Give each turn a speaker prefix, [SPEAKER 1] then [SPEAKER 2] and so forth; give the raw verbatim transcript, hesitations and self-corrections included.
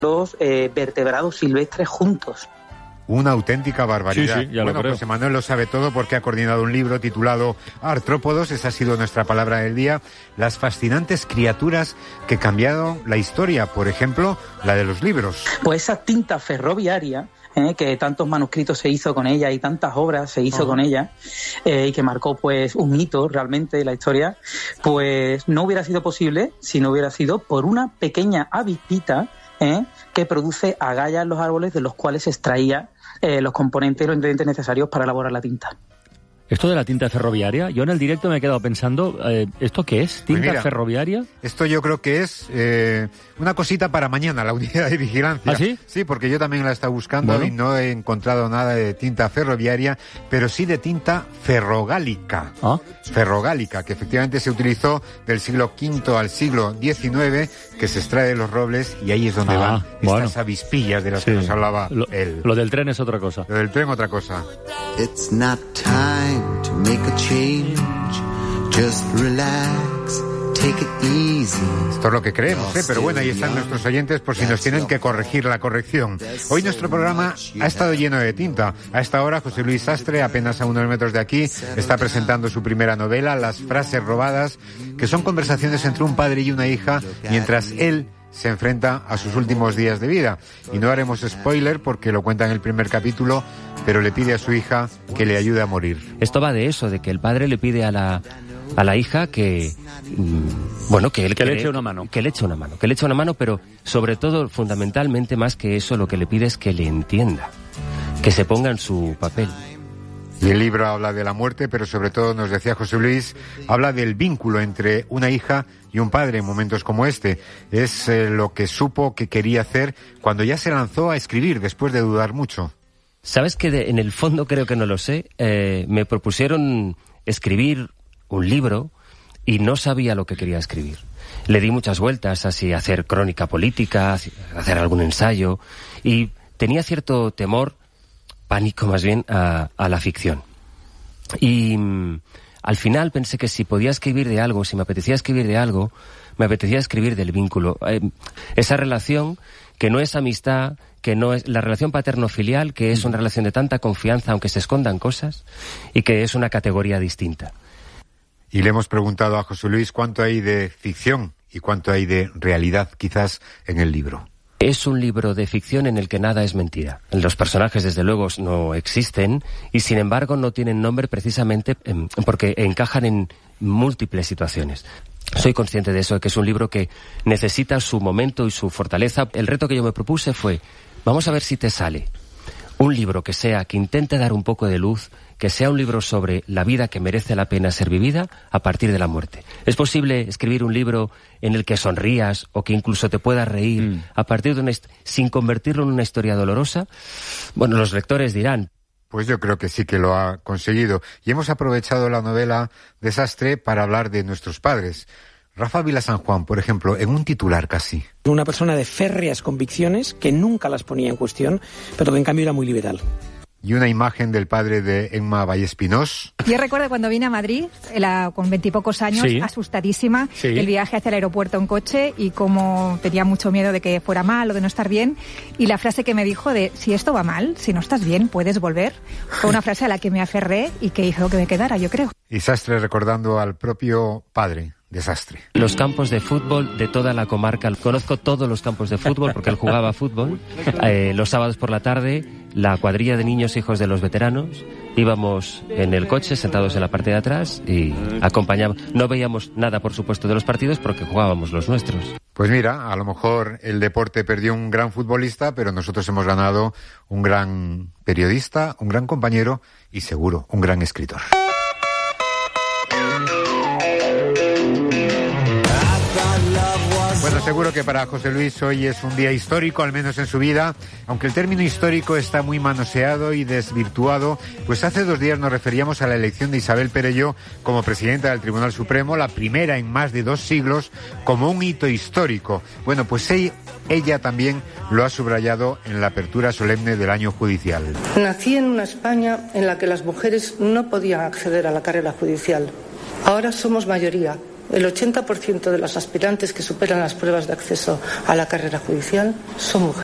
[SPEAKER 1] los eh, vertebrados silvestres juntos.
[SPEAKER 2] Una auténtica barbaridad.
[SPEAKER 3] Sí, sí, ya
[SPEAKER 2] bueno,
[SPEAKER 3] lo creo.
[SPEAKER 2] pues Emanuel lo sabe todo porque ha coordinado un libro titulado Artrópodos, esa ha sido nuestra palabra del día, las fascinantes criaturas que cambiaron la historia, por ejemplo, la de los libros.
[SPEAKER 1] Pues esa tinta ferroviaria, eh, que tantos manuscritos se hizo con ella y tantas obras se hizo uh-huh. con ella, eh, y que marcó pues un hito realmente de la historia, pues no hubiera sido posible si no hubiera sido por una pequeña avispita ¿eh? que produce agallas en los árboles de los cuales se extraía eh, los componentes y los ingredientes necesarios para elaborar la tinta.
[SPEAKER 3] Esto de la tinta ferroviaria, yo en el directo me he quedado pensando, eh, ¿esto qué es? ¿Tinta
[SPEAKER 2] pues mira,
[SPEAKER 3] ferroviaria?
[SPEAKER 2] Esto yo creo que es eh, una cosita para mañana, la unidad de vigilancia.
[SPEAKER 3] ¿Ah, sí?
[SPEAKER 2] Sí, porque yo también la he estado buscando bueno. y no he encontrado nada de tinta ferroviaria, pero sí de tinta ferrogálica.
[SPEAKER 3] ¿Ah?
[SPEAKER 2] Ferrogálica, que efectivamente se utilizó del siglo quinto al siglo diecinueve, que se extrae de los robles y ahí es donde ah, van
[SPEAKER 3] bueno.
[SPEAKER 2] estas avispillas de las
[SPEAKER 3] sí.
[SPEAKER 2] que nos hablaba
[SPEAKER 3] lo,
[SPEAKER 2] él.
[SPEAKER 3] Lo del tren es otra cosa.
[SPEAKER 2] Lo del tren otra cosa.
[SPEAKER 4] It's not time to make a change, just relax, take it easy.
[SPEAKER 2] Esto es lo que creemos, ¿eh? Pero bueno, ahí están nuestros oyentes por si nos tienen que corregir la corrección. Hoy nuestro programa ha estado lleno de tinta. A esta hora José Luis Sastre, apenas a unos metros de aquí, está presentando su primera novela, Las frases robadas, que son conversaciones entre un padre y una hija mientras él se enfrenta a sus últimos días de vida. Y no haremos spoiler porque lo cuenta en el primer capítulo, pero le pide a su hija que le ayude a morir.
[SPEAKER 5] Esto va de eso, de que el padre le pide a la, a la hija que, mmm, bueno, que él
[SPEAKER 3] que
[SPEAKER 5] cree,
[SPEAKER 3] le eche una mano.
[SPEAKER 5] Que le eche una mano, que le eche una mano, pero sobre todo, fundamentalmente, más que eso, lo que le pide es que le entienda, que se ponga en su papel.
[SPEAKER 2] Y el libro habla de la muerte, pero sobre todo, nos decía José Luis, habla del vínculo entre una hija y un padre en momentos como este. Es eh, lo que supo que quería hacer cuando ya se lanzó a escribir, después de dudar mucho.
[SPEAKER 5] ¿Sabes que de, en el fondo creo que no lo sé? Eh, me propusieron escribir un libro y no sabía lo que quería escribir. Le di muchas vueltas, así, hacer crónica política, hacer algún ensayo, y tenía cierto temor, pánico más bien, a, a la ficción. Y mmm, al final pensé que si podía escribir de algo, si me apetecía escribir de algo, me apetecía escribir del vínculo. Eh, esa relación que no es amistad, que no es la relación paterno-filial, que es una relación de tanta confianza, aunque se escondan cosas, y que es una categoría distinta.
[SPEAKER 2] Y le hemos preguntado a José Luis cuánto hay de ficción y cuánto hay de realidad, quizás, en el libro.
[SPEAKER 5] Es un libro de ficción en el que nada es mentira. Los personajes, desde luego, no existen y, sin embargo, no tienen nombre precisamente porque encajan en múltiples situaciones. Soy consciente de eso, de que es un libro que necesita su momento y su fortaleza. El reto que yo me propuse fue, vamos a ver si te sale un libro que sea, que intente dar un poco de luz, que sea un libro sobre la vida que merece la pena ser vivida a partir de la muerte. ¿Es posible escribir un libro en el que sonrías o que incluso te puedas reír mm. a partir de una hist- sin convertirlo en una historia dolorosa? Bueno, los lectores dirán.
[SPEAKER 2] Pues yo creo que sí que lo ha conseguido. Y hemos aprovechado la novela de Sastre para hablar de nuestros padres. Rafa Vila San Juan, por ejemplo, en un titular casi.
[SPEAKER 6] Una persona de férreas convicciones que nunca las ponía en cuestión, pero que en cambio era muy liberal.
[SPEAKER 2] Y una imagen del padre de Emma Vallespinós.
[SPEAKER 7] Yo recuerdo cuando vine a Madrid, la, con veintipocos años, sí. asustadísima, sí. el viaje hacia el aeropuerto en coche y como tenía mucho miedo de que fuera mal o de no estar bien. Y la frase que me dijo de, si esto va mal, si no estás bien, puedes volver, fue una frase a la que me aferré y que hizo que me quedara, yo creo.
[SPEAKER 2] Y Sastre recordando al propio padre. Desastre.
[SPEAKER 5] Los campos de fútbol de toda la comarca. Conozco todos los campos de fútbol porque él jugaba fútbol. Eh, los sábados por la tarde, la cuadrilla de niños hijos de los veteranos, íbamos en el coche sentados en la parte de atrás y acompañábamos. No veíamos nada, por supuesto, de los partidos porque jugábamos los nuestros.
[SPEAKER 2] Pues mira, a lo mejor el deporte perdió un gran futbolista, pero nosotros hemos ganado un gran periodista, un gran compañero y seguro un gran escritor. Bueno, seguro que para José Luis hoy es un día histórico, al menos en su vida, aunque el término histórico está muy manoseado y desvirtuado, pues hace dos días nos referíamos a la elección de Isabel Perelló como presidenta del Tribunal Supremo, la primera en más de dos siglos, como un hito histórico. Bueno, pues ella, ella también lo ha subrayado en la apertura solemne del año judicial.
[SPEAKER 8] Nací en una España en la que las mujeres no podían acceder a la carrera judicial. Ahora somos mayoría. el ochenta por ciento de los aspirantes que superan las pruebas de acceso a la carrera judicial son mujeres.